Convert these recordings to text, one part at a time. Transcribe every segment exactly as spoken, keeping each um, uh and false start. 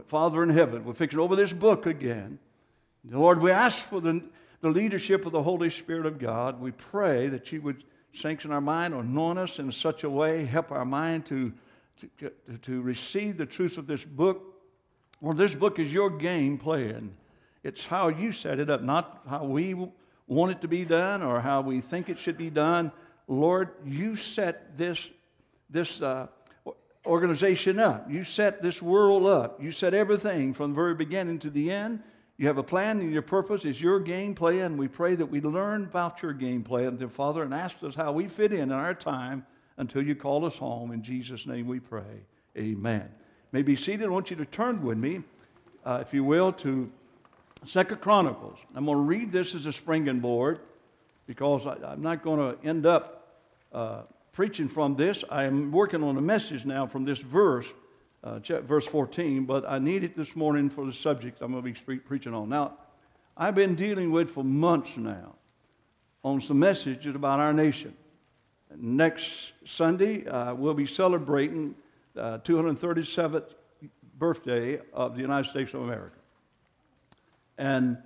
Father in heaven, we're fixing over this book again. Lord, we ask for the, the leadership of the Holy Spirit of God. We pray that you would sanction our mind or anoint us in such a way, help our mind to, to, to receive the truth of this book. Well, this book is your game plan. It's how you set it up, not how we want it to be done or how we think it should be done. Lord, you set this, this uh, organization up. You set this world up. You set everything from the very beginning to the end. You have a plan, and your purpose is your game plan. We pray that we learn about your game plan, dear Father, and ask us how we fit in in our time until you call us home. In Jesus' name we pray. Amen. You may be seated. I want you to turn with me, uh, if you will, to Second Chronicles. I'm going to read this as a springboard because I, I'm not going to end up uh, preaching from this. I am working on a message now from this verse, uh, verse fourteen, but I need it this morning for the subject I'm going to be pre- preaching on. Now, I've been dealing with for months now on some messages about our nation. Next Sunday, uh, we'll be celebrating the two hundred thirty-seventh birthday of the United States of America. And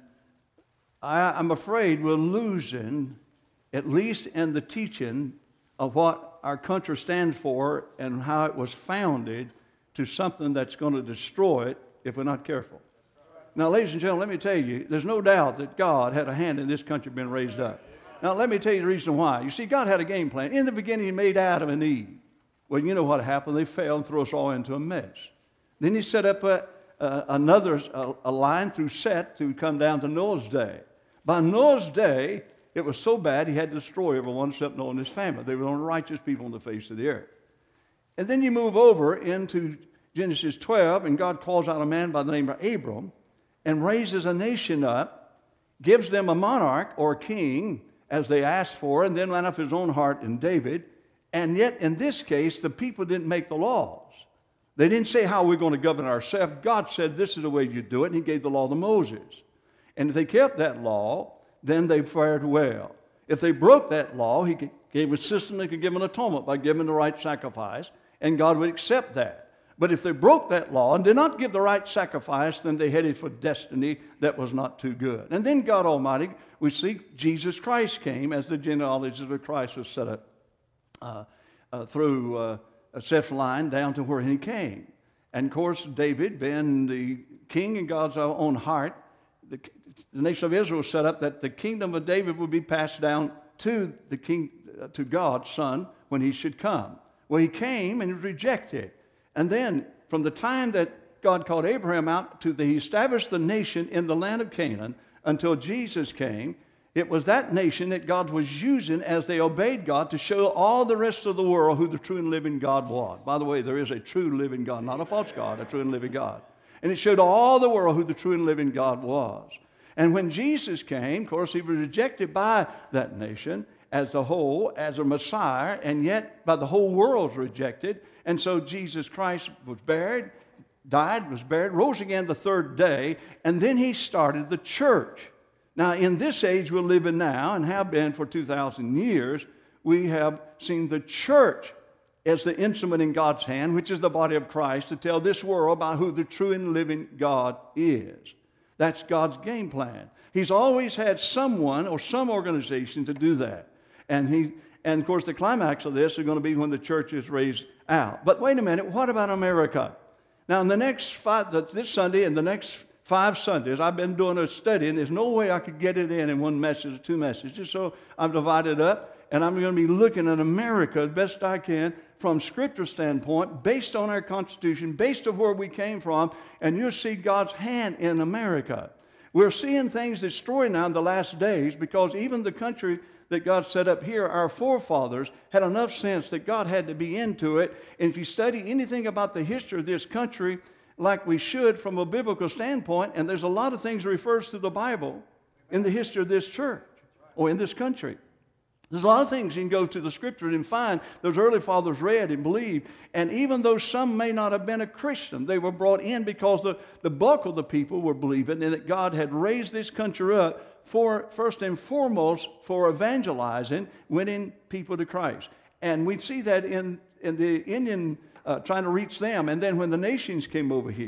I, I'm afraid we're losing, at least in the teaching of what our country stands for and how it was founded, to something that's going to destroy it if we're not careful. Now, ladies and gentlemen, let me tell you, there's no doubt that God had a hand in this country being raised up. Now, let me tell you the reason why. You see, God had a game plan. In the beginning, He made Adam and Eve. Well, you know what happened. They fell and threw us all into a mess. Then He set up a, a, another a, a line through Seth to come down to Noah's day. By Noah's day, it was so bad He had to destroy everyone except Noah and his family. They were the only righteous people on the face of the earth. And then you move over into Genesis twelve, and God calls out a man by the name of Abram and raises a nation up, gives them a monarch or a king as they asked for, and then ran off his own heart in David. And yet, in this case, the people didn't make the laws. They didn't say how we're going to govern ourselves. God said, this is the way you do it, and He gave the law to Moses. And if they kept that law, then they fared well. If they broke that law, He gave a system that could give an atonement by giving the right sacrifice, and God would accept that. But if they broke that law and did not give the right sacrifice, then they headed for destiny that was not too good. And then God Almighty, we see Jesus Christ came as the genealogy of Christ was set up uh, uh, through uh, Seth's line down to where He came. And of course, David, being the king in God's own heart, the, the nation of Israel was set up that the kingdom of David would be passed down to the king, uh, to God's son when He should come. Well, He came and He was rejected. And then, from the time that God called Abraham out to the, He established the nation in the land of Canaan until Jesus came, it was that nation that God was using as they obeyed God to show all the rest of the world who the true and living God was. By the way, there is a true living God, not a false God, a true and living God. And it showed all the world who the true and living God was. And when Jesus came, of course, He was rejected by that nation as a whole, as a Messiah, and yet by the whole world rejected. And so Jesus Christ was buried, died, was buried, rose again the third day, and then He started the church. Now, in this age we're living now, and have been for two thousand years, we have seen the church as the instrument in God's hand, which is the body of Christ, to tell this world about who the true and living God is. That's God's game plan. He's always had someone or some organization to do that. And he, and of course, the climax of this is going to be when the church is raised out. But wait a minute, what about America? Now, in the next five, this Sunday and the next five Sundays, I've been doing a study, and there's no way I could get it in in one message or two messages. So I've divided it up, and I'm going to be looking at America as best I can from Scripture standpoint, based on our Constitution, based on where we came from, and you'll see God's hand in America. We're seeing things destroy now in the last days because even the country that God set up here, our forefathers had enough sense that God had to be into it. And if you study anything about the history of this country, like we should from a biblical standpoint, and there's a lot of things that refers to the Bible in the history of this church or in this country. There's a lot of things you can go to the Scripture and find those early fathers read and believed. And even though some may not have been a Christian, they were brought in because the, the bulk of the people were believing and that God had raised this country up for, first and foremost, for evangelizing, winning people to Christ. And we see that in, in the Indian uh, trying to reach them, and then when the nations came over here.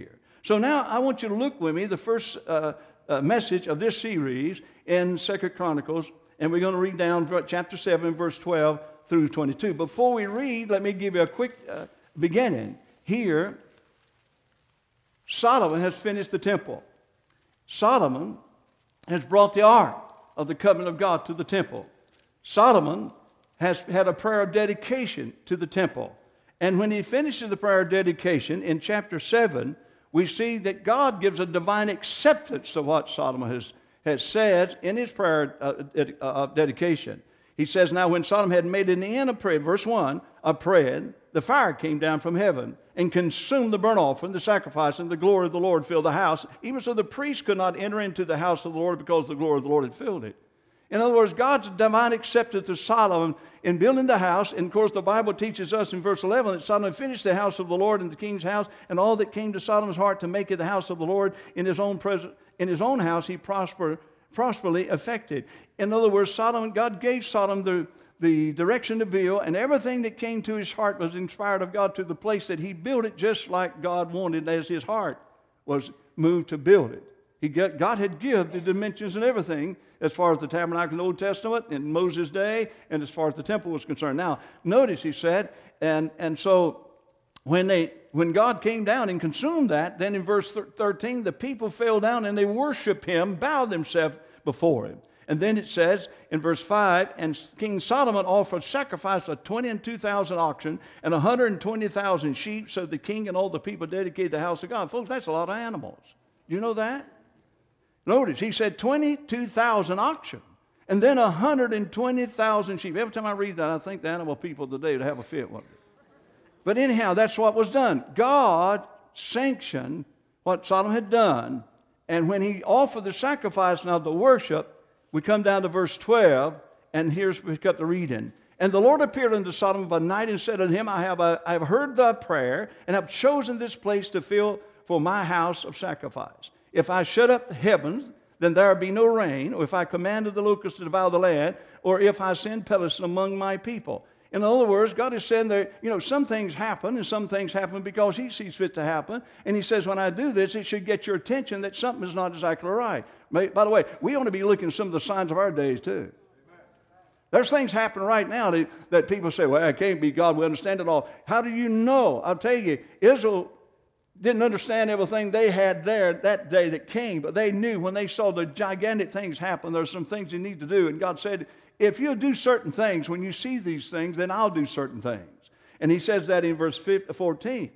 So now I want you to look with me, the first uh, uh, message of this series in Second Chronicles, and we're going to read down chapter seven, verse twelve through twenty-two. Before we read, let me give you a quick uh, beginning. Here, Solomon has finished the temple. Solomon has brought the ark of the covenant of God to the temple. Solomon has had a prayer of dedication to the temple. And when he finishes the prayer of dedication in chapter seven, we see that God gives a divine acceptance to what Solomon has, has said in his prayer of dedication. He says, now when Solomon had made an end of prayer, verse one, of prayer, the fire came down from heaven and consumed the burnt offering, the sacrifice, and the glory of the Lord filled the house. Even so the priest could not enter into the house of the Lord because the glory of the Lord had filled it. In other words, God's divine acceptance to Solomon in building the house. And of course, the Bible teaches us in verse eleven that Solomon finished the house of the Lord and the king's house, and all that came to Solomon's heart to make it the house of the Lord in his own presence, in his own house, he prospered, prosperously effected. In other words, Solomon, God gave Solomon the, the direction to build, and everything that came to his heart was inspired of God to the place that he built it just like God wanted, as his heart was moved to build it. He got, God had given the dimensions and everything as far as the tabernacle in the Old Testament in Moses' day, and as far as the temple was concerned. Now, notice he said, and, and so when they when God came down and consumed that, then in verse thirteen, the people fell down and they worshiped him, bowed themselves before him. And then it says in verse five, and King Solomon offered sacrifice of twenty and two thousand oxen and one hundred and twenty thousand sheep, so the king and all the people dedicated the house of God. Folks, that's a lot of animals. Do you know that? Notice, he said twenty-two thousand oxen and then one hundred twenty thousand sheep. Every time I read that, I think the animal people today would have a fit with it. But anyhow, that's what was done. God sanctioned what Solomon had done. And when he offered the sacrifice now the worship, we come down to verse twelve, and here's we pick up the reading. And the Lord appeared unto Solomon by night and said unto him, I have, a, I have heard thy prayer, and have chosen this place to fill for my house of sacrifice. If I shut up the heavens, then there be no rain, or if I commanded the locusts to devour the land, or if I send pestilence among my people. In other words, God is saying that, you know, some things happen, and some things happen because he sees fit to happen. And he says, when I do this, it should get your attention that something is not exactly right. By the way, we ought to be looking at some of the signs of our days, too. There's things happening right now that, that people say, well, it can't be God. We understand it all. How do you know? I'll tell you, Israel didn't understand everything they had there that day that came, but they knew when they saw the gigantic things happen, there's some things you need to do. And God said, if you'll do certain things, when you see these things, then I'll do certain things. And he says that in verse fourteen.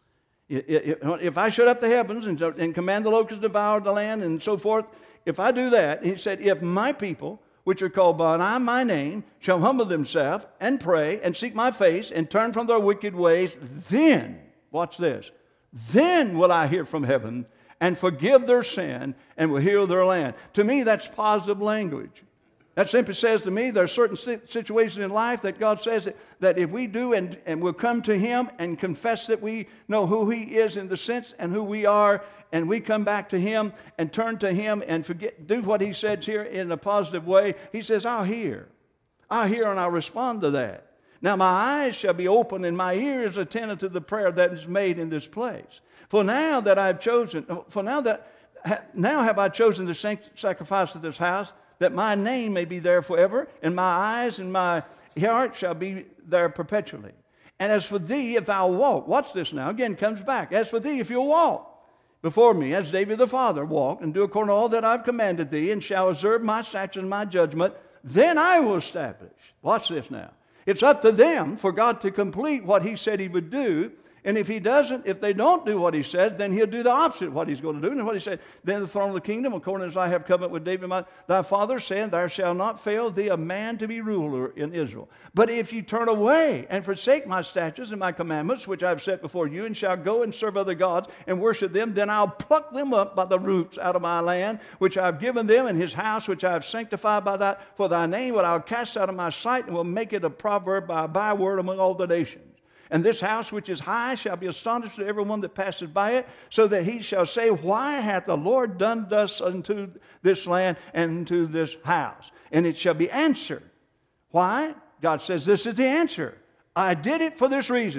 If I shut up the heavens and, and command the locusts to devour the land and so forth, if I do that, he said, if my people, which are called by my name, shall humble themselves and pray and seek my face and turn from their wicked ways, then, watch this, then will I hear from heaven and forgive their sin and will heal their land. To me, that's positive language. That simply says to me there are certain situations in life that God says that, that if we do and, and we'll come to him and confess that we know who he is in the sense and who we are, and we come back to him and turn to him and forget, do what he says here in a positive way, he says, I'll hear. I'll hear and I'll respond to that. Now my eyes shall be open and my ears attentive to the prayer that is made in this place. For now that I've chosen, for now that, now have I chosen to sacrifice to this house, that my name may be there forever, and my eyes and my heart shall be there perpetually. And as for thee, if thou walk, watch this now, again comes back. As for thee, if you'll walk before me, as David the father walked, and do according to all that I've commanded thee, and shall observe my statutes and my judgment, then I will establish. Watch this now. It's up to them for God to complete what he said he would do. And if he doesn't, if they don't do what he said, then he'll do the opposite of what he's going to do. And what he said, then the throne of the kingdom, according as I have covenant with David, my, thy father, saying, there shall not fail thee a man to be ruler in Israel. But if you turn away and forsake my statutes and my commandments, which I have set before you, and shall go and serve other gods and worship them, then I'll pluck them up by the roots out of my land, which I have given them, and his house, which I have sanctified by thy, for thy name, but I'll cast out of my sight, and will make it a proverb by a byword among all the nations. And this house which is high shall be astonished to everyone that passes by it, so that he shall say, why hath the Lord done thus unto this land and unto this house? And it shall be answered. Why? God says this is the answer. I did it for this reason.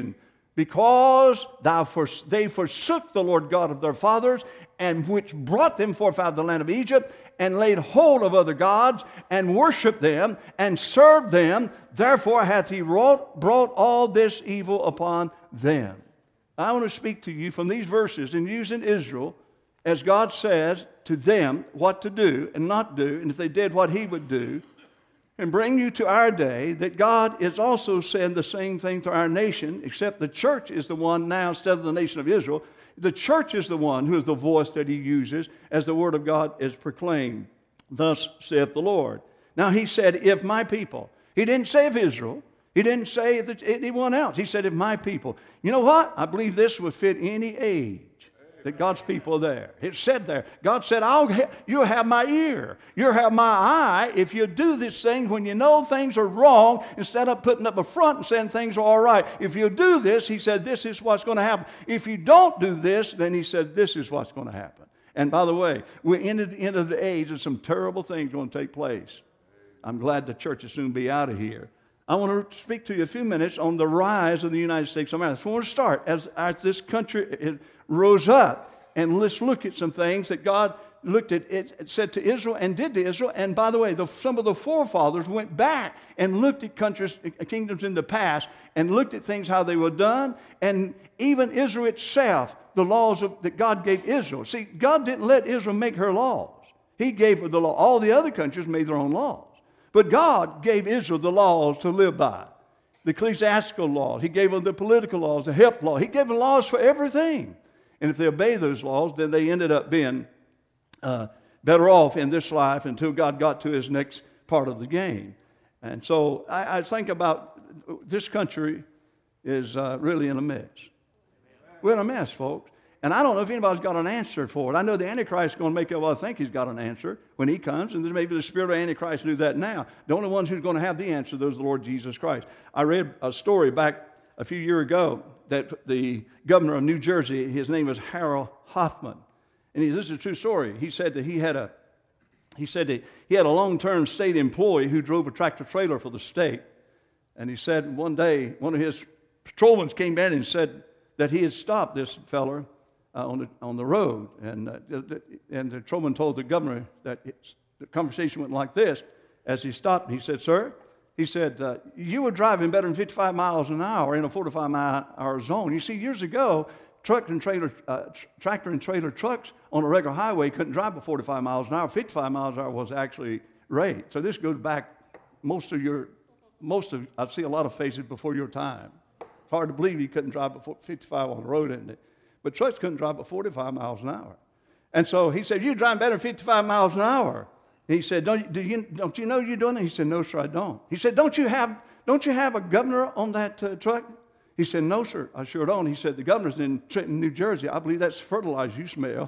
because thou fors- they forsook the Lord God of their fathers, and which brought them forth out of the land of Egypt, and laid hold of other gods, and worshipped them, and served them. Therefore hath he wrought, brought all this evil upon them. I want to speak to you from these verses and using Israel as God says to them what to do and not do, and if they did what he would do, and bring you to our day that God is also saying the same thing to our nation, except the church is the one now instead of the nation of Israel. The church is the one who is the voice that he uses as the word of God is proclaimed. Thus saith the Lord. Now he said, if my people. He didn't say of Israel. He didn't say of anyone else. He said, if my people. You know what? I believe this would fit any age that God's people are there. It said there. God said, I'll ha- you'll have my ear. You'll have my eye if you do this thing when you know things are wrong instead of putting up a front and saying things are all right. If you do this, he said, this is what's going to happen. If you don't do this, then he said, this is what's going to happen. And by the way, we're into the end of the age and some terrible things are going to take place. I'm glad the church will soon be out of here. I want to speak to you a few minutes on the rise of the United States of America. So I want to start as, as this country rose up, and let's look at some things that God looked at, it, it said to Israel and did to Israel. And by the way, the, some of the forefathers went back and looked at countries, kingdoms in the past, and looked at things how they were done, and even Israel itself, the laws of, that God gave Israel. See, God didn't let Israel make her laws. He gave her the law. All the other countries made their own laws. But God gave Israel the laws to live by, the ecclesiastical laws. He gave them the political laws, the health law. He gave them laws for everything. And if they obey those laws, then they ended up being uh, better off in this life until God got to his next part of the game. And so I, I think about this country is uh, really in a mess. We're in a mess, folks. And I don't know if anybody's got an answer for it. I know the Antichrist is going to make everybody think he's got an answer when he comes, and maybe the spirit of Antichrist do that now. The only ones who's going to have the answer, those are the Lord Jesus Christ. I read a story back a few years ago that the governor of New Jersey, his name was Harold Hoffman, and he, this is a true story. He said that he had a he said that he had a long-term state employee who drove a tractor trailer for the state, and he said one day one of his patrolmen came in and said that he had stopped this feller Uh, on the on the road, and uh, the, and the patrolman told the governor that the conversation went like this. As he stopped, he said, "Sir," he said, uh, "you were driving better than fifty-five miles an hour in a forty-five mile hour zone. You see, years ago, truck and trailer, uh, tr- tractor and trailer trucks on a regular highway couldn't drive at forty-five miles an hour. fifty-five miles an hour was actually rate. So this goes back most of your most of I see a lot of faces before your time. It's hard to believe you couldn't drive at fifty-five on the road, isn't it? But trucks couldn't drive at forty-five miles an hour. And so he said, "You drive better than fifty-five miles an hour." He said, don't, do you, don't you know you're doing it? He said, "No, sir, I don't." He said, don't you have, don't you have a governor on that uh, truck? He said, "No, sir, I sure don't." He said, "The governor's in Trenton, New Jersey. I believe that's fertilizer you smell."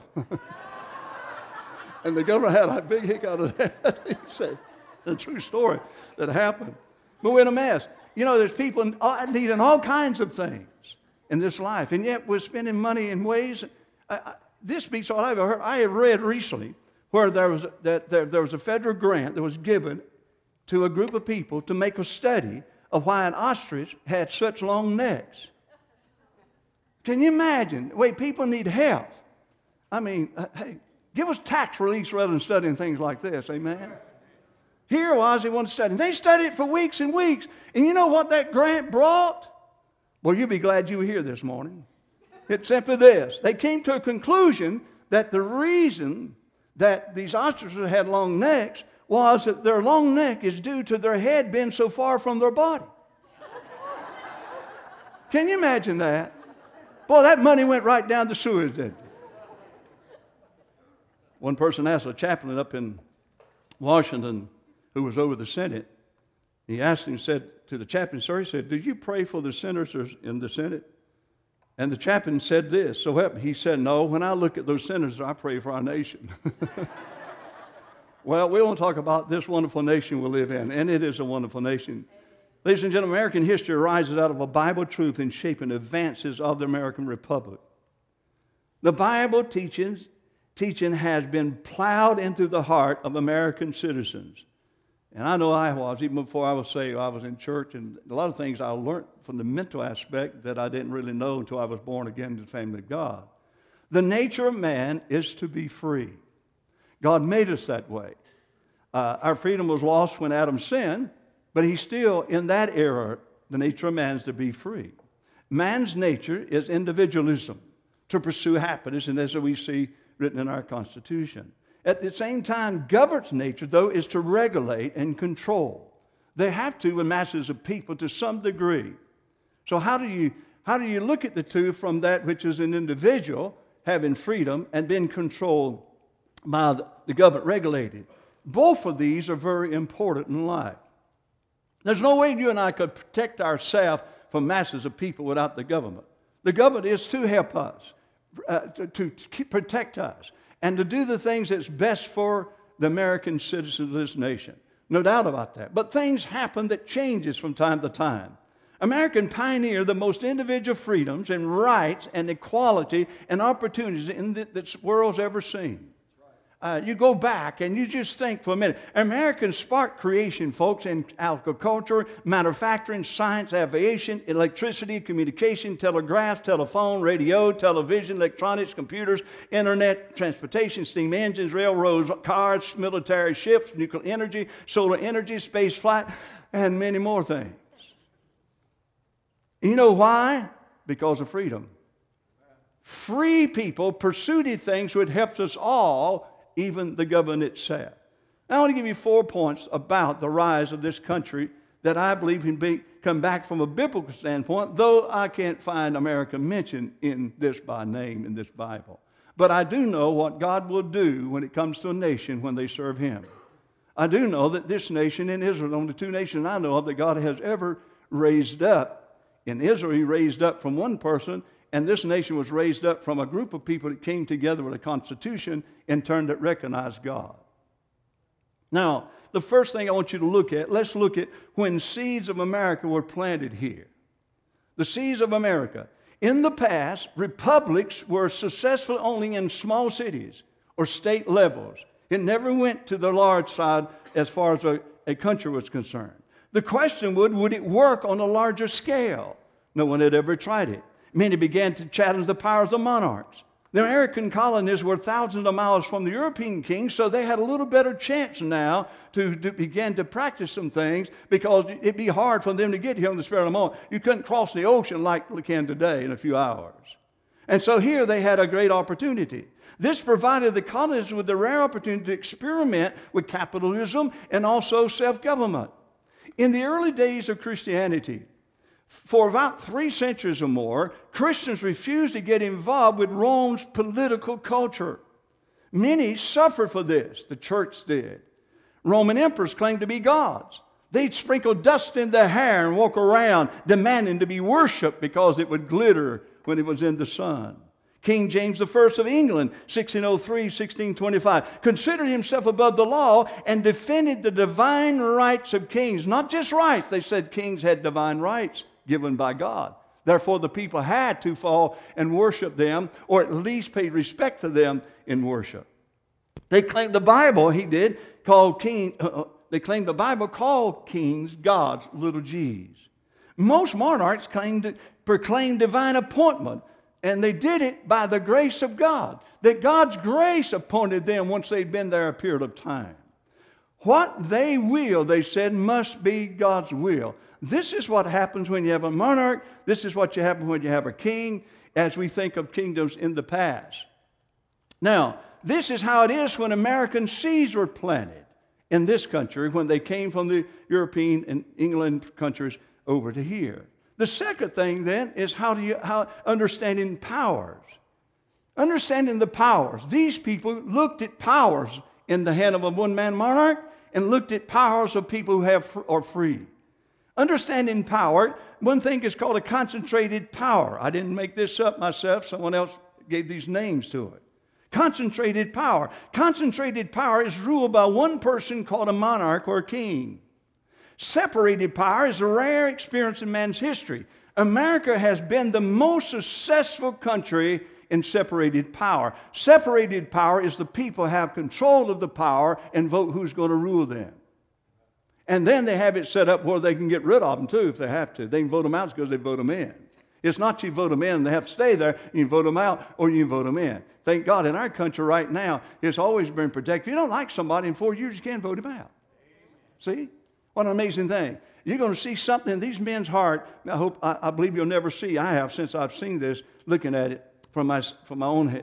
And the governor had a big hick out of that. He said, a true story that happened. But we're in a mess. You know, there's people needing all kinds of things in this life, and yet we're spending money in ways. I, I, this beats all I've ever heard. I have read recently where there was a, that there, there was a federal grant that was given to a group of people to make a study of why an ostrich had such long necks. Can you imagine? Wait, people need health. I mean, uh, hey, give us tax release rather than studying things like this. Amen. Here was they wanted to study. They studied it for weeks and weeks, and you know what that grant brought? Well, you'll be glad you were here this morning. It's simply this. They came to a conclusion that the reason that these ostriches had long necks was that their long neck is due to their head being so far from their body. Can you imagine that? Boy, that money went right down the sewers, didn't it? One person asked a chaplain up in Washington who was over the Senate. He asked him, said to the chaplain, "Sir," he said, "did you pray for the senators in the Senate?" And the chaplain said this, so help me. He said, "No, when I look at those senators, I pray for our nation." Well, we want to talk about this wonderful nation we live in, and it is a wonderful nation. Ladies and gentlemen, American history arises out of a Bible truth in shaping advances of the American Republic. The Bible teachings, teaching has been plowed into the heart of American citizens. And I know I was, even before I was saved, I was in church, and a lot of things I learned from the mental aspect that I didn't really know until I was born again in the family of God. The nature of man is to be free. God made us that way. Uh, our freedom was lost when Adam sinned, but he's still, in that era, the nature of man is to be free. Man's nature is individualism, to pursue happiness, and as we see written in our Constitution. At the same time, government's nature, though, is to regulate and control. They have to with masses of people to some degree. So how do you, how do you look at the two from that which is an individual having freedom and being controlled by the, the government regulated? Both of these are very important in life. There's no way you and I could protect ourselves from masses of people without the government. The government is to help us, uh, to, to keep, protect us, and to do the things that's best for the American citizens of this nation. No doubt about that. But things happen that changes from time to time. American pioneered the most individual freedoms and rights and equality and opportunities in the, the world's ever seen. Uh, you go back and you just think for a minute. Americans sparked creation, folks, in agriculture, manufacturing, science, aviation, electricity, communication, telegraph, telephone, radio, television, electronics, computers, internet, transportation, steam engines, railroads, cars, military ships, nuclear energy, solar energy, space flight, and many more things. You know why? Because of freedom. Free people pursued things which helps us all, even the government itself. Now, I want to give you four points about the rise of this country that I believe can be, come back from a biblical standpoint, though I can't find America mentioned in this by name in this Bible. But I do know what God will do when it comes to a nation when they serve Him. I do know that this nation and Israel, only two nations I know of that God has ever raised up. In Israel, He raised up from one person, and this nation was raised up from a group of people that came together with a constitution in turn that recognized God. Now, the first thing I want you to look at, let's look at when seeds of America were planted here. The seeds of America. In the past, republics were successful only in small cities or state levels. It never went to the large side as far as a, a country was concerned. The question would, would it work on a larger scale? No one had ever tried it. Many began to challenge the power of the monarchs. The American colonies were thousands of miles from the European kings, so they had a little better chance now to, to begin to practice some things because it'd be hard for them to get here on the spur of the moment. You couldn't cross the ocean like we can today in a few hours. And so here they had a great opportunity. This provided the colonies with the rare opportunity to experiment with capitalism and also self-government. In the early days of Christianity, for about three centuries or more, Christians refused to get involved with Rome's political culture. Many suffered for this. The church did. Roman emperors claimed to be gods. They'd sprinkle dust in their hair and walk around demanding to be worshipped because it would glitter when it was in the sun. King James the First of England, sixteen oh three to sixteen twenty-five, considered himself above the law and defended the divine rights of kings. Not just rights. They said kings had divine rights given by God. Therefore, the people had to fall and worship them, or at least pay respect to them in worship. They claimed the Bible, he did, called king, uh, they claimed the Bible called kings gods, little g's. Most monarchs claimed to proclaim divine appointment, and they did it by the grace of God, that God's grace appointed them once they'd been there a period of time. What they will, they said, must be God's will. This is what happens when you have a monarch. This is what happens when you have a king, as we think of kingdoms in the past. Now, this is how it is when American seeds were planted in this country when they came from the European and England countries over to here. The second thing then is how do you how understanding powers. Understanding the powers. These people looked at powers in the hand of a one-man monarch and looked at powers of people who have are free. Understanding power, one thing is called a concentrated power. I didn't make this up myself. Someone else gave these names to it. Concentrated power. Concentrated power is ruled by one person called a monarch or a king. Separated power is a rare experience in man's history. America has been the most successful country in separated power. Separated power is the people have control of the power and vote who's going to rule them. And then they have it set up where they can get rid of them too if they have to. They can vote them out because they vote them in. It's not you vote them in and they have to stay there. You can vote them out or you can vote them in. Thank God in our country right now, it's always been protected. If you don't like somebody in four years, you can't vote him out. See? What an amazing thing. You're going to see something in these men's heart. I hope, I, I believe you'll never see. I have since I've seen this, looking at it from my, from my own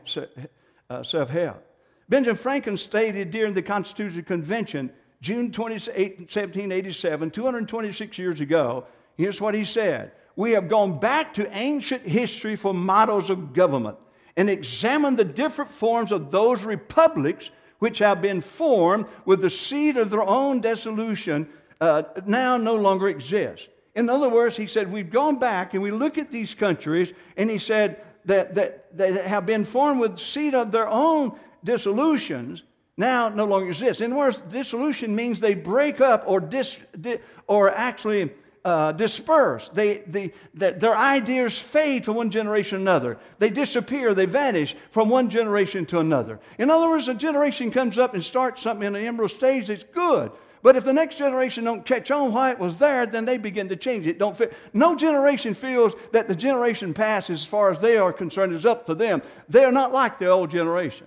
uh, self-help. Benjamin Franklin stated during the Constitutional Convention, June twenty-eighth, seventeen eighty-seven, two hundred twenty-six years ago, here's what he said. We have gone back to ancient history for models of government and examined the different forms of those republics which have been formed with the seed of their own dissolution uh, now no longer exist. In other words, he said, we've gone back and we look at these countries, and he said that, that, that have been formed with the seed of their own dissolutions now no longer exist. In other words, dissolution means they break up or, dis, di, or actually uh, disperse. They, they, they, their ideas fade from one generation to another. They disappear, they vanish from one generation to another. In other words, a generation comes up and starts something in the embryo stage that's good. But if the next generation don't catch on why it was there, then they begin to change it. Don't fit. No generation feels that the generation past, as far as they are concerned, is up to them. They are not like the old generation.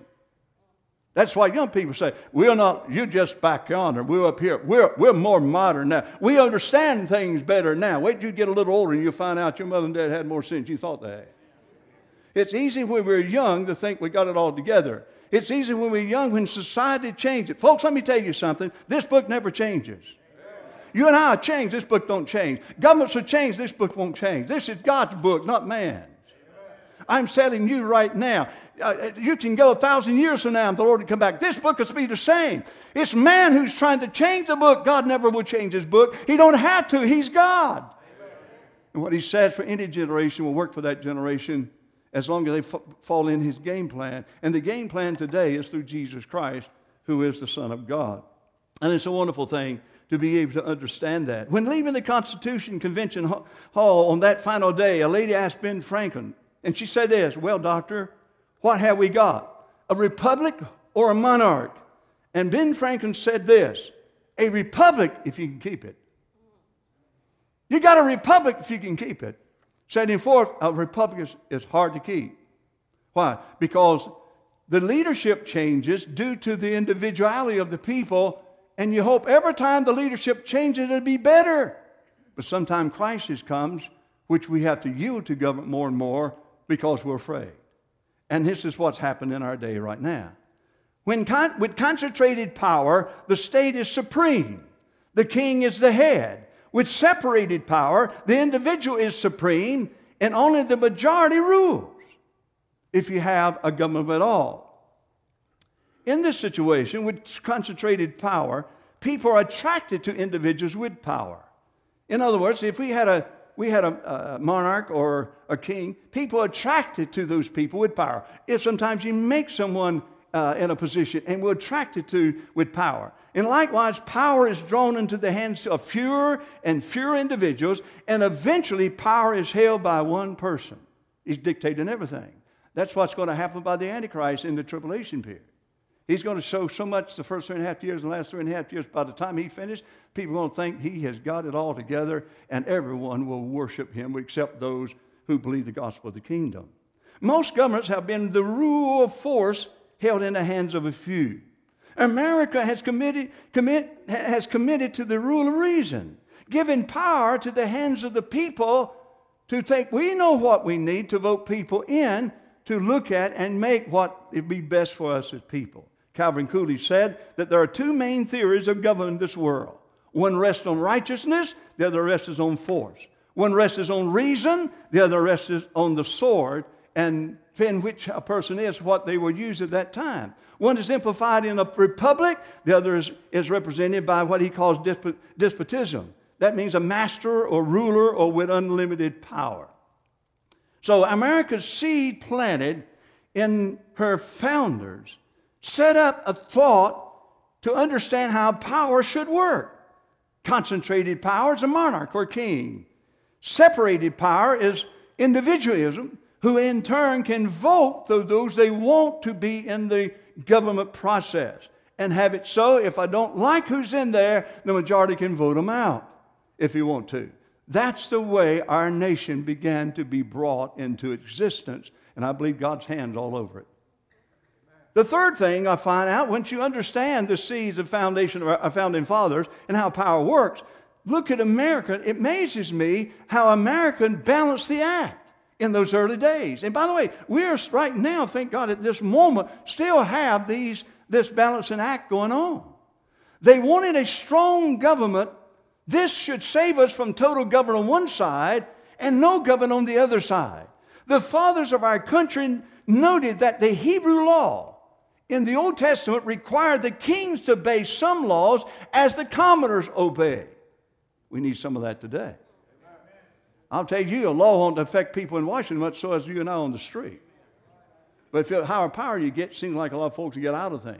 That's why young people say, we're not, you're just back yonder, we're up here. We're, we're more modern now. We understand things better now. Wait till you get a little older and you'll find out your mother and dad had more sense you thought they had. It's easy when we're young to think we got it all together. It's easy when we're young, when society changes. Folks, let me tell you something. This book never changes. You and I change, this book don't change. Governments will change, this book won't change. This is God's book, not man's. I'm telling you right now, uh, you can go a thousand years from now and the Lord will come back. This book will be the same. It's man who's trying to change the book. God never will change his book. He don't have to. He's God. Amen. And what he says for any generation will work for that generation as long as they f- fall in his game plan. And the game plan today is through Jesus Christ, who is the Son of God. And it's a wonderful thing to be able to understand that. When leaving the Constitution Convention Hall on that final day, a lady asked Ben Franklin, and she said this, well, doctor, what have we got? A republic or a monarch? And Ben Franklin said this, a republic if you can keep it. You got a republic if you can keep it. Setting forth, a republic is, is hard to keep. Why? Because the leadership changes due to the individuality of the people, and you hope every time the leadership changes it'll be better. But sometimes crisis comes, which we have to yield to government more and more because we're afraid. And this is what's happened in our day right now. When con- with concentrated power, the state is supreme. The king is the head. With separated power, the individual is supreme, and only the majority rules, if you have a government at all. In this situation, with concentrated power, people are attracted to individuals with power. In other words, if we had a we had a, a monarch or a king, people are attracted to those people with power. If sometimes you make someone uh, in a position, and we're attracted to with power. And likewise, power is drawn into the hands of fewer and fewer individuals, and eventually power is held by one person. He's dictating everything. That's what's going to happen by the Antichrist in the tribulation period. He's going to show so much the first three and a half years and the last three and a half years. By the time he finishes, people are going to think he has got it all together, and everyone will worship him except those who believe the gospel of the kingdom. Most governments have been the rule of force held in the hands of a few. America has committed, commit, has committed to the rule of reason, giving power to the hands of the people to think we know what we need to vote people in to look at and make what would be best for us as people. Calvin Coolidge said that there are two main theories of government in this world. One rests on righteousness, the other rests on force. One rests on reason, the other rests on the sword, and depending which a person is, what they will use at that time. One is simplified in a republic, the other is, is represented by what he calls desp- despotism. That means a master or ruler or with unlimited power. So America's seed planted in her founders set up a thought to understand how power should work. Concentrated power is a monarch or king. Separated power is individualism, who in turn can vote for those they want to be in the government process. and have it so. If I don't like who's in there, the majority can vote them out if you want to. That's the way our nation began to be brought into existence, and I believe God's hand's all over it. The third thing I find out, once you understand the seeds of foundation of our founding fathers and how power works, look at America. It amazes me how America balanced the act in those early days. And by the way, we are right now, thank God, at this moment, still have these, this balancing act going on. They wanted a strong government. This should save us from total government on one side and no government on the other side. The fathers of our country noted that the Hebrew law in the Old Testament required the kings to obey some laws as the commoners obey. We need some of that today. I'll tell you, a law won't affect people in Washington much so as you and I on the street. But if the higher power you get, it seems like a lot of folks get out of things.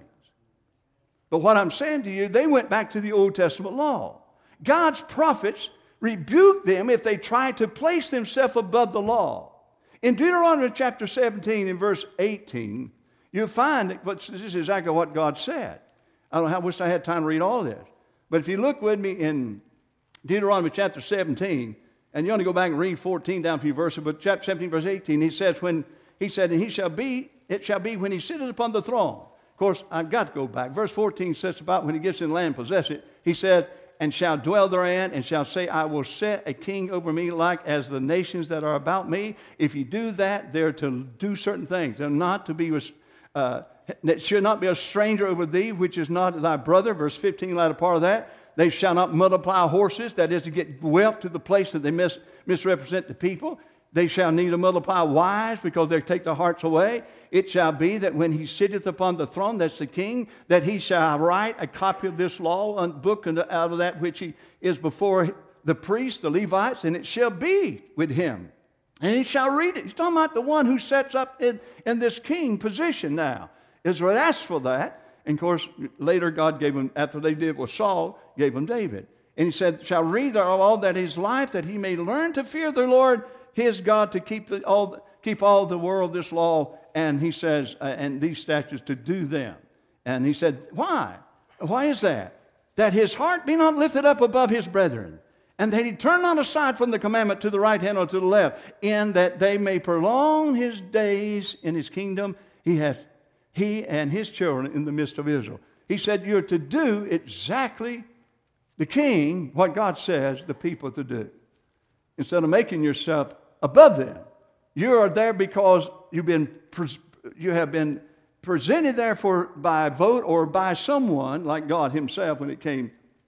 But what I'm saying to you, they went back to the Old Testament law. God's prophets rebuked them if they tried to place themselves above the law. In Deuteronomy chapter seventeen and verse eighteen, you'll find that this is exactly what God said. I don't know, I wish I had time to read all of this. But if you look with me in Deuteronomy chapter seventeen, and you want to go back and read fourteen down a few verses, but chapter seventeen, verse eighteen, he says, when he said, and he shall be, it shall be when he sitteth upon the throne. Of course, I've got to go back. Verse fourteen says about when he gets in the land and possess it, he said, and shall dwell therein, and shall say, I will set a king over me like as the nations that are about me. If you do that, they're to do certain things. They're not to be, uh, that should not be a stranger over thee, which is not thy brother. Verse fifteen, latter part of that. They shall not multiply horses, that is to get wealth to the place that they mis- misrepresent the people. They shall neither multiply wives, because they take their hearts away. It shall be that when he sitteth upon the throne, that's the king, that he shall write a copy of this law, a book out of that which he is before the priests, the Levites, and it shall be with him. And he shall read it. He's talking about the one who sets up in, in this king position now. Israel asked for that. And of course, later God gave him, after they did with Saul, gave him David. And he said, shall read all that his life, that he may learn to fear the Lord his God, to keep the, all, keep all the world this law. And he says, uh, and these statutes to do them. And he said, why? Why is that? That his heart be not lifted up above his brethren, and that he turn not aside from the commandment to the right hand or to the left, in that they may prolong his days in his kingdom. He hath He and his children in the midst of Israel. He said you're to do exactly the king, what God says the people to do. Instead of making yourself above them. You are there because you've been, you have been presented there for, by vote or by someone like God himself when it came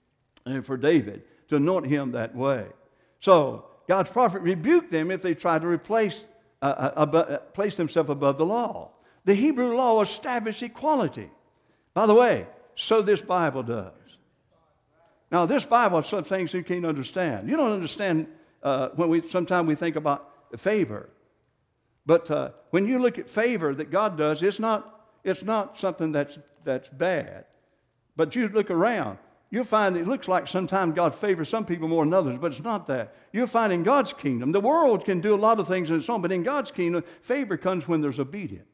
for David to anoint him that way. So God's prophet rebuked them if they tried to replace, uh, uh, place themselves above the law. The Hebrew law established equality. By the way, so this Bible does. Now, this Bible has some things you can't understand. You don't understand uh, when we sometimes we think about favor. But uh, when you look at favor that God does, it's not, it's not something that's, that's bad. But you look around, you'll find it looks like sometimes God favors some people more than others, but it's not that. You'll find in God's kingdom, the world can do a lot of things in its own, but in God's kingdom, favor comes when there's obedience.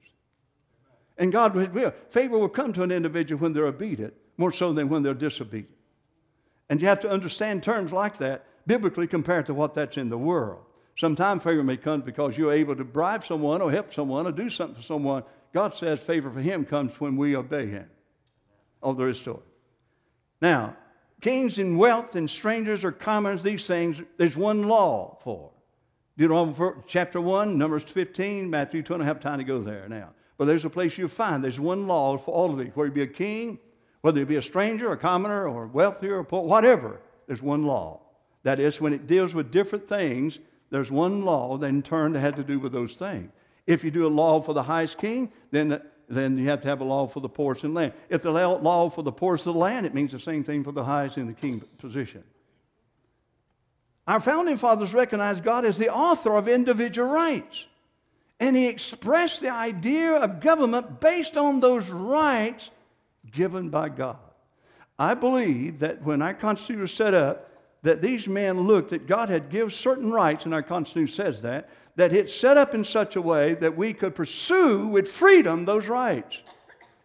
And God will. Favor will come to an individual when they're obedient, more so than when they're disobedient. And you have to understand terms like that biblically compared to what that's in the world. Sometimes favor may come because you're able to bribe someone or help someone or do something for someone. God says favor for him comes when we obey him. All there is to it. Now, kings and wealth and strangers or commoners, these things, there's one law for. Deuteronomy chapter one, Numbers fifteen, Matthew two, I don't have time to go there now. But there's a place you'll find there's one law for all of these. Whether you be a king, whether you be a stranger, a commoner, or wealthy, or poor, whatever, there's one law. That is, when it deals with different things, there's one law that in turn that had to do with those things. If you do a law for the highest king, then, then you have to have a law for the poorest in the land. If the law for the poorest of the land, it means the same thing for the highest in the king position. Our founding fathers recognized God as the author of individual rights. And he expressed the idea of government based on those rights given by God. I believe that when our Constitution was set up, that these men looked that God had given certain rights, and our Constitution says that, that it's set up in such a way that we could pursue with freedom those rights.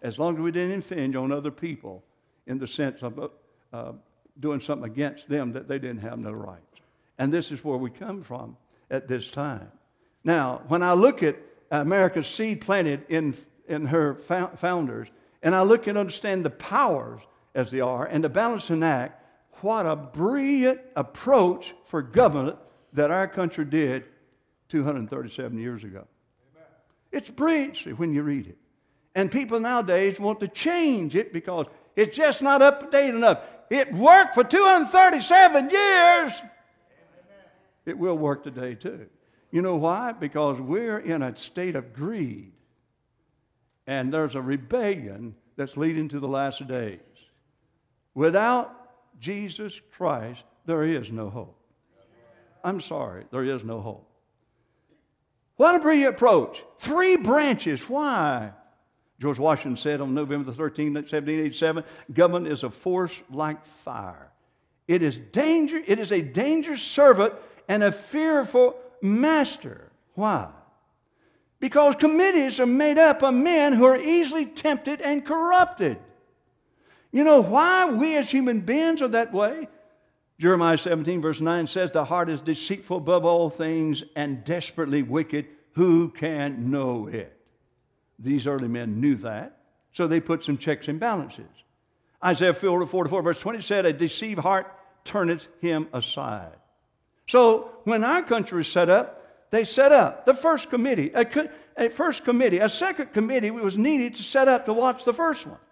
as long as we didn't infringe on other people in the sense of uh, uh, doing something against them that they didn't have no rights. And this is where we come from at this time. Now, when I look at America's seed planted in, in her founders, and I look and understand the powers as they are, and the balancing act, what a brilliant approach for government that our country did two hundred thirty-seven years ago. Amen. It's brilliancy when you read it. And people nowadays want to change it because it's just not up to date enough. It worked for two hundred thirty-seven years. Amen. It will work today too. You know why? Because we're in a state of greed. And there's a rebellion that's leading to the last days. Without Jesus Christ, there is no hope. I'm sorry, there is no hope. What a brilliant approach. Three branches. Why? George Washington said on November the thirteenth, seventeen eighty-seven, government is a force like fire. It is danger, it is a dangerous servant and a fearful master. Why? Because committees are made up of men who are easily tempted and corrupted. You know why we as human beings are that way? Jeremiah seventeen verse nine says, the heart is deceitful above all things and desperately wicked. Who can know it? These early men knew that, so they put some checks and balances. Isaiah forty-four verse twenty said, a deceived heart turneth him aside. So when our country was set up, they set up the first committee, a, co- a first committee, a second committee was needed to set up to watch the first one.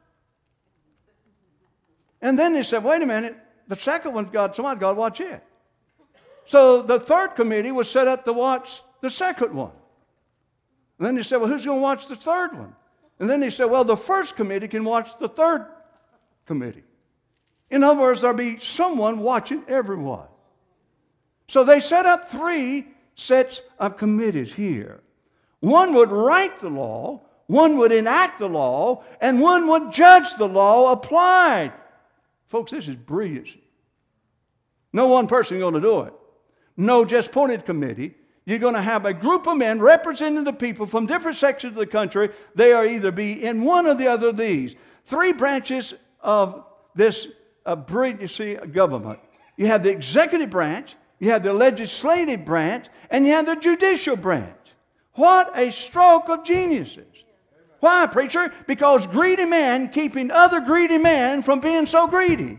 And then they said, wait a minute, the second one's got, somebody got to watch it. So the third committee was set up to watch the second one. And then they said, well, who's going to watch the third one? And then they said, well, the first committee can watch the third committee. In other words, there'll be someone watching everyone. So they set up three sets of committees here. One would write the law, one would enact the law, and one would judge the law applied. Folks, this is brilliancy. No one person is going to do it. No just appointed committee. You're going to have a group of men representing the people from different sections of the country. They are either be in one or the other of these. Three branches of this uh, brilliancy government. You have the executive branch, you have the legislative branch, and you have the judicial branch. What a stroke of geniuses. Why, preacher? Because greedy men keeping other greedy men from being so greedy.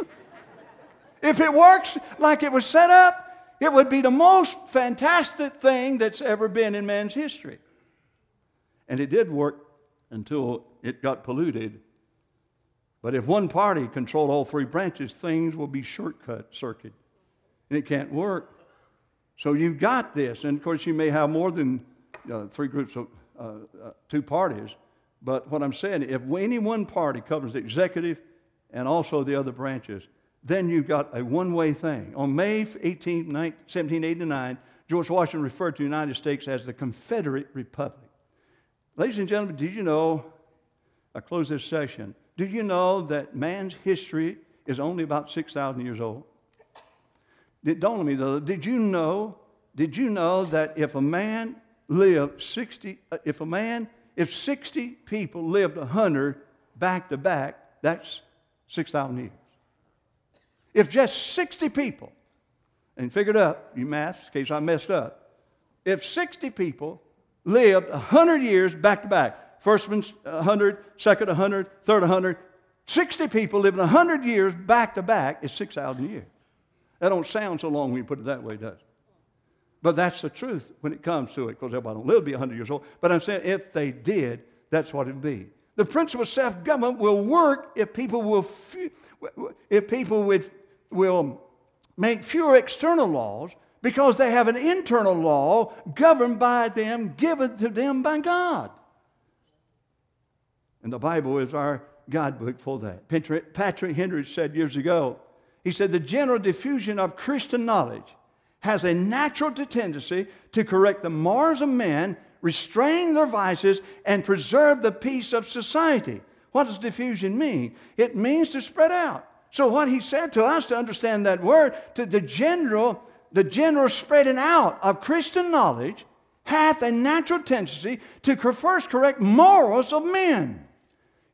If it works like it was set up, it would be the most fantastic thing that's ever been in man's history. And it did work until it got polluted. But if one party controlled all three branches, things will be shortcut circuit. And it can't work. So you've got this. And of course, you may have more than uh, three groups of uh, uh, two parties. But what I'm saying, if any one party covers the executive and also the other branches, then you've got a one-way thing. On May eighteenth, seventeen eighty-nine, George Washington referred to the United States as the Confederate Republic. Ladies and gentlemen, did you know, I close this session, did you know that man's history is only about six thousand years old? It dawned on me, though, did you know, did you know that if a man lived sixty, if a man, if sixty people lived one hundred back to back, that's six thousand years. If just sixty people, and figure it up, you math, in case I messed up, if sixty people lived one hundred years back to back, first one's one hundred, second one hundred, third one hundred, sixty people living one hundred years back to back is six thousand years. That don't sound so long when you put it that way, does it? But that's the truth when it comes to it, because everybody don't live to be one hundred years old. But I'm saying if they did, that's what it would be. The principle of self-government will work if people will, if people would, will make fewer external laws, because they have an internal law governed by them, given to them by God. And the Bible is our guidebook for that. Patrick Henry said years ago, he said, the general diffusion of Christian knowledge has a natural tendency to correct the morals of men, restrain their vices, and preserve the peace of society. What does diffusion mean? It means to spread out. So what he said to us to understand that word, to the general, the general spreading out of Christian knowledge hath a natural tendency to first correct morals of men.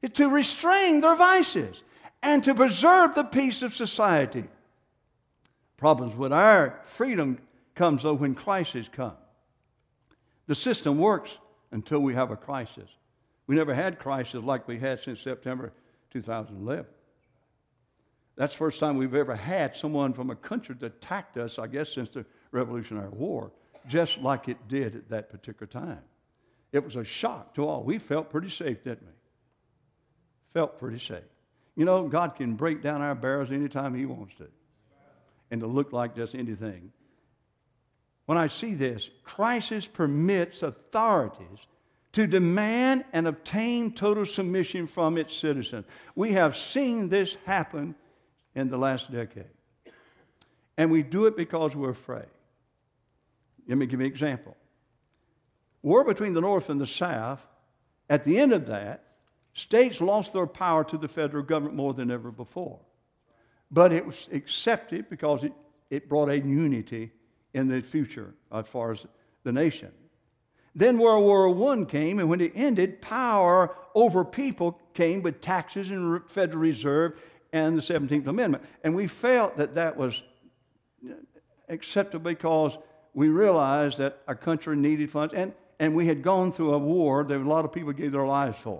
to restrain their vices and to preserve the peace of society. Problems with our freedom comes, though, when crises come. The system works until we have a crisis. We never had crisis like we had since September two thousand eleven. That's the first time we've ever had someone from a country that attacked us, I guess, since the Revolutionary War, just like it did at that particular time. It was a shock to all. We felt pretty safe, didn't we? Felt pretty safe. You know, God can break down our barrels anytime He wants to, and to look like just anything. When I see this, crisis permits authorities to demand and obtain total submission from its citizens. We have seen this happen in the last decade. And we do it because we're afraid. Let me give you an example. War between the North and the South, at the end of that, states lost their power to the federal government more than ever before. But it was accepted because it, it brought a unity in the future as far as the nation. Then World War One came, and when it ended, power over people came with taxes and Federal Reserve and the seventeenth Amendment. And we felt that that was acceptable because we realized that our country needed funds, and, and we had gone through a war that a lot of people gave their lives for.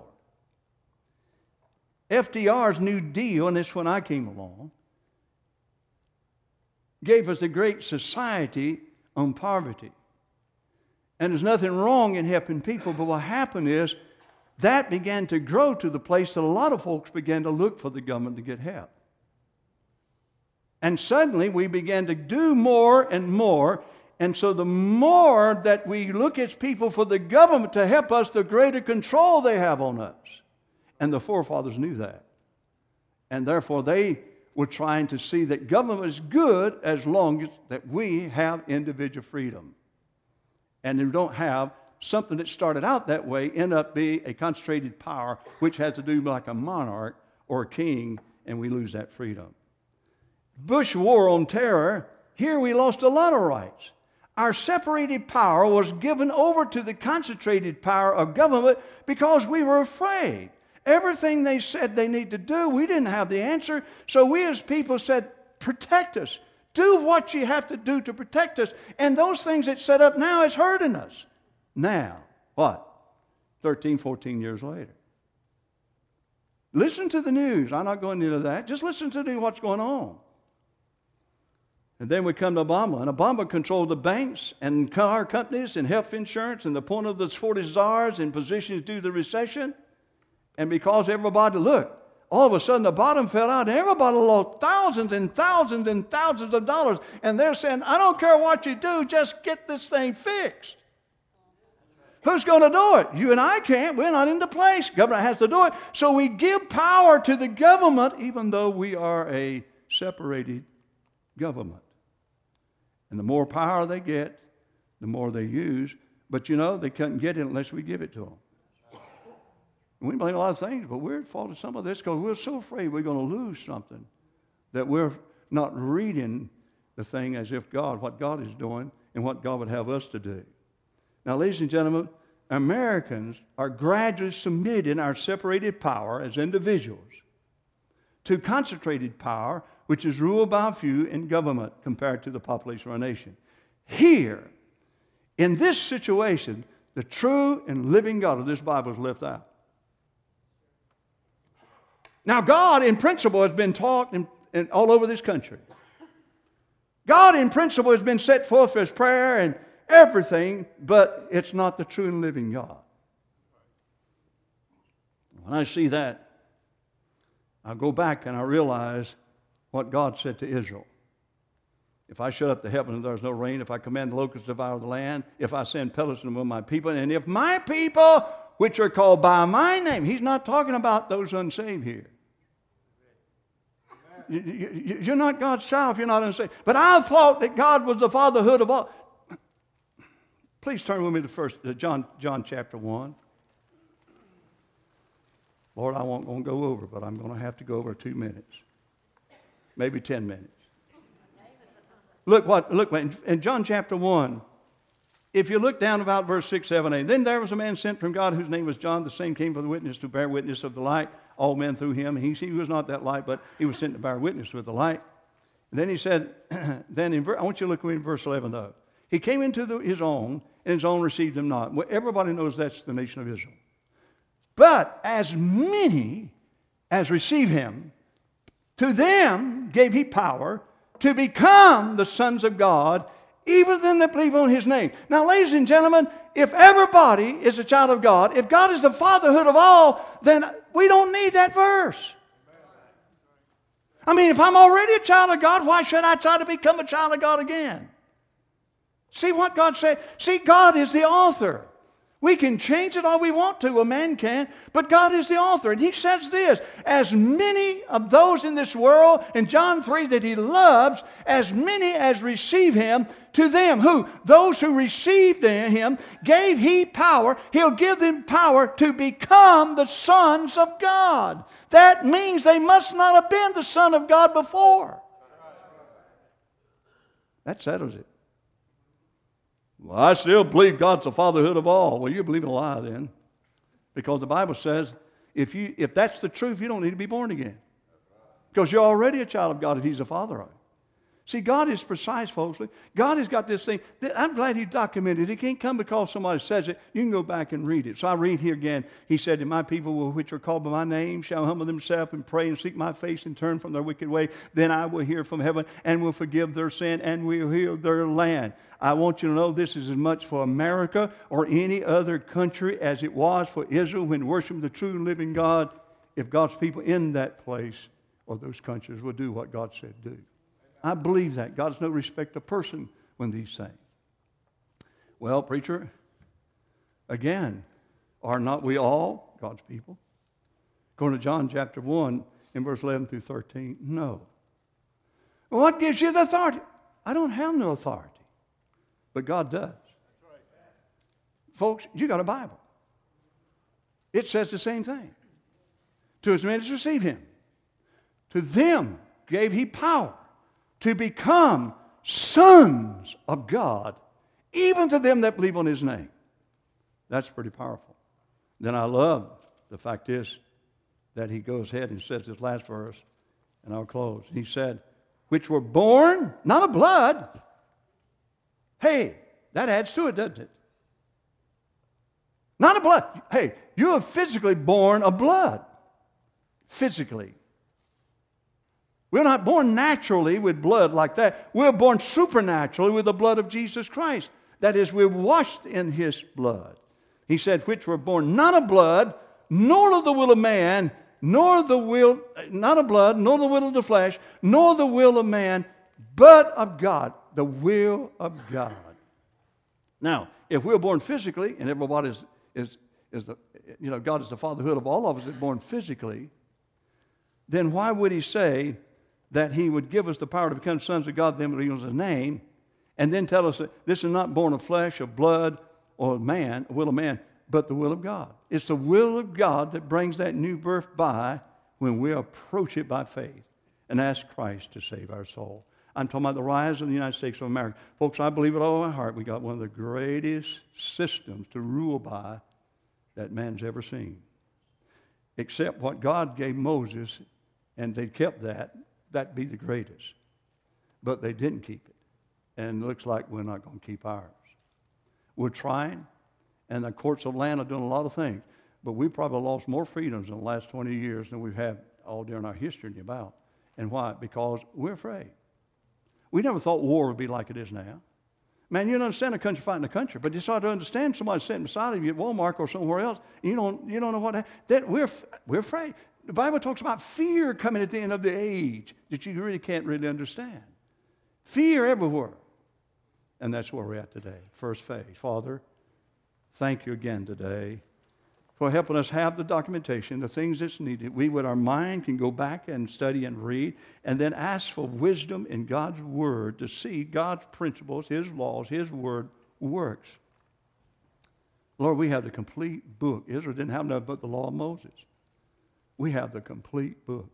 F D R's New Deal, and this is when I came along, gave us a great society on poverty. And there's nothing wrong in helping people, but what happened is that began to grow to the place that a lot of folks began to look for the government to get help. And suddenly we began to do more and more. And so the more that we look at people for the government to help us, the greater control they have on us. And the forefathers knew that. And therefore they were trying to see that government is good as long as that we have individual freedom. And you don't have something that started out that way end up being a concentrated power, which has to do like a monarch or a king, and we lose that freedom. Bush war on terror, here we lost a lot of rights. Our separated power was given over to the concentrated power of government because we were afraid. Everything they said they need to do, we didn't have the answer. So we as people said, protect us. Do what you have to do to protect us. And those things that's set up now is hurting us. Now, what? thirteen, fourteen years later. Listen to the news. I'm not going into that. Just listen to what's going on. And then we come to Obama. And Obama controlled the banks and car companies and health insurance and the point of those forty czars in positions due to the recession. And because everybody, look, all of a sudden the bottom fell out and everybody lost thousands and thousands and thousands of dollars. And they're saying, I don't care what you do, just get this thing fixed. Who's going to do it? You and I can't. We're not into place. Government has to do it. So we give power to the government even though we are a separated government. And the more power they get, the more they use. But you know, they couldn't get it unless we give it to them. We blame a lot of things, but we're at fault of some of this because we're so afraid we're going to lose something that we're not reading the thing as if God, what God is doing and what God would have us to do. Now, ladies and gentlemen, Americans are gradually submitting our separated power as individuals to concentrated power, which is ruled by a few in government compared to the population of our nation. Here, in this situation, the true and living God of this Bible is left out. Now, God, in principle, has been taught in, in, all over this country. God, in principle, has been set forth for His prayer and everything, but it's not the true and living God. When I see that, I go back and I realize what God said to Israel. If I shut up the heavens and there's no rain, if I command the locusts to devour the land, if I send pestilence among my people, and if my people, which are called by my name, He's not talking about those unsaved here. You're not God's child if you're not unsaved. But I thought that God was the fatherhood of all. Please turn with me to first to John, John chapter one. Lord, I won't going to go over, but I'm going to have to go over two minutes, maybe ten minutes. Look what look in John chapter one. if you look down about verse six, seven, eight, then there was a man sent from God whose name was John. The same came for the witness to bear witness of the light. All men through him. He, he was not that light, but he was sent to bear witness with the light. And then he said, then in, I want you to look in verse eleven though. He came into the, his own, and his own received him not. Well, everybody knows that's the nation of Israel. But as many as receive him, to them gave he power to become the sons of God, even them that believe on his name. Now, ladies and gentlemen, if everybody is a child of God, if God is the fatherhood of all, then we don't need that verse. I mean, if I'm already a child of God, why should I try to become a child of God again? See what God said? See, God is the author. We can change it all we want to, a man can, but God is the author. And he says this, as many of those in this world, in John three, that he loves, as many as receive him, to them, who? Those who received him, gave he power. He'll give them power to become the sons of God. That means they must not have been the son of God before. That settles it. Well, I still believe God's the fatherhood of all. Well, you're believing a lie then. Because the Bible says if you if that's the truth, you don't need to be born again. Because you're already a child of God if he's the father of it. See, God is precise, folks. God has got this thing. I'm glad he documented it. It can't come because somebody says it. You can go back and read it. So I read here again. He said, "And my people which are called by my name shall humble themselves and pray and seek my face and turn from their wicked way. Then I will hear from heaven and will forgive their sin and will heal their land." I want you to know this is as much for America or any other country as it was for Israel when worshiping the true and living God, if God's people in that place or those countries will do what God said do. I believe that. God's no respect of person when these things. Well, preacher, again, are not we all God's people? According to John chapter one, in verse eleven through thirteen, no. Well, what gives you the authority? I don't have no authority, but God does. Folks, you got a Bible. It says the same thing. To as many as receive him, to them gave he power to become sons of God, even to them that believe on his name. That's pretty powerful. Then I love the fact is that he goes ahead and says this last verse, and I'll close. He said, which were born, not of blood. Hey, that adds to it, doesn't it? Not of blood. Hey, you are physically born of blood. Physically. We're not born naturally with blood like that. We're born supernaturally with the blood of Jesus Christ. That is, we're washed in his blood. He said, which were born not of blood, nor of the will of man, nor the will, not of blood, nor the will of the flesh, nor the will of man, but of God, the will of God. Now, if we're born physically, and everybody is, is, is the, you know, God is the fatherhood of all of us that are born physically, then why would he say that he would give us the power to become sons of God, them that believe on his name, and then tell us that this is not born of flesh, of blood, or of man, a will of man, but the will of God. It's the will of God that brings that new birth by when we approach it by faith and ask Christ to save our soul. I'm talking about the rise of the United States of America. Folks, I believe with all my heart we got one of the greatest systems to rule by that man's ever seen. Except what God gave Moses, and they kept that, that'd be the greatest. But they didn't keep it. And it looks like we're not going to keep ours. We're trying, and the courts of land are doing a lot of things. But we probably lost more freedoms in the last twenty years than we've had all during our history about. And why? Because we're afraid. We never thought war would be like it is now. Man, you don't understand a country fighting a country, but you start to understand somebody sitting beside of you at Walmart or somewhere else, and you don't, you don't know what that we're we're afraid. The Bible talks about fear coming at the end of the age that you really can't really understand. Fear everywhere. And that's where we're at today. First phase. Father, thank you again today for helping us have the documentation, the things that's needed. We, with our mind, can go back and study and read, and then ask for wisdom in God's Word to see God's principles, His laws, His Word works. Lord, we have the complete book. Israel didn't have nothing but the law of Moses. We have the complete book.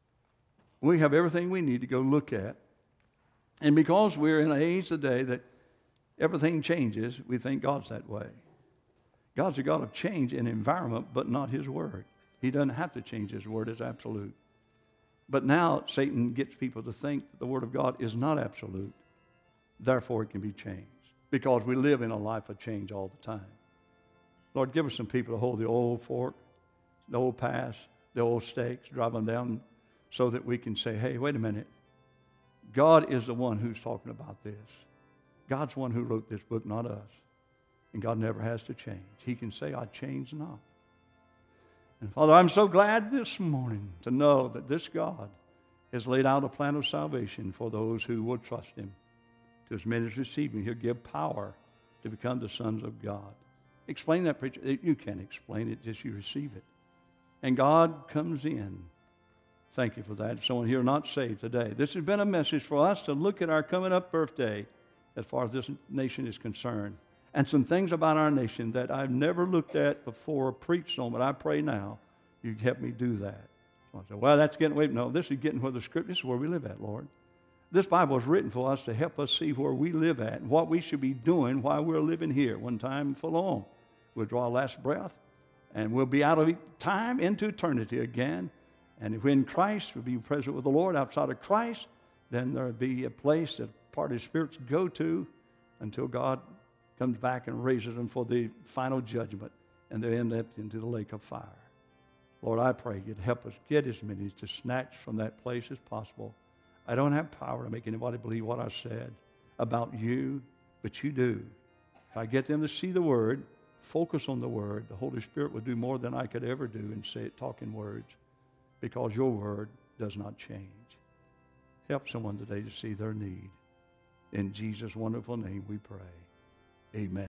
We have everything we need to go look at. And because we're in an age today that everything changes. We think God's that way. God's a God of change in environment, but not His Word. He doesn't have to change His Word. It's absolute. But now Satan gets people to think that the Word of God is not absolute. Therefore, it can be changed. Because we live in a life of change all the time. Lord, give us some people to hold the old fork, the old pass, the old stakes, drive them down so that we can say, hey, wait a minute. God is the one who's talking about this. God's the one who wrote this book, not us. And God never has to change. He can say, I change not. And Father, I'm so glad this morning to know that this God has laid out a plan of salvation for those who will trust Him. To as many as receive Him, He'll give power to become the sons of God. Explain that, preacher. You can't explain it, just you receive it. And God comes in. Thank you for that. Someone here not saved today. This has been a message for us to look at our coming up birthday as far as this nation is concerned. And some things about our nation that I've never looked at before or preached on, but I pray now you'd help me do that. So I said, well, that's getting away. No, this is getting where the Scripture, this is where we live at, Lord. This Bible is written for us to help us see where we live at and what we should be doing while we're living here. One time for long, we'll draw our last breath, and we'll be out of time into eternity again. And if we're in Christ, we'll be present with the Lord. Outside of Christ, then there'll be a place that part of His spirits go to until God comes back and raises them for the final judgment, and they end up into the lake of fire. Lord, I pray You'd help us get as many to snatch from that place as possible. I don't have power to make anybody believe what I said about You, but You do. If I get them to see the Word, focus on the Word, the Holy Spirit will do more than I could ever do and say it, talk in words, because Your Word does not change. Help someone today to see their need. In Jesus' wonderful name we pray. Amen.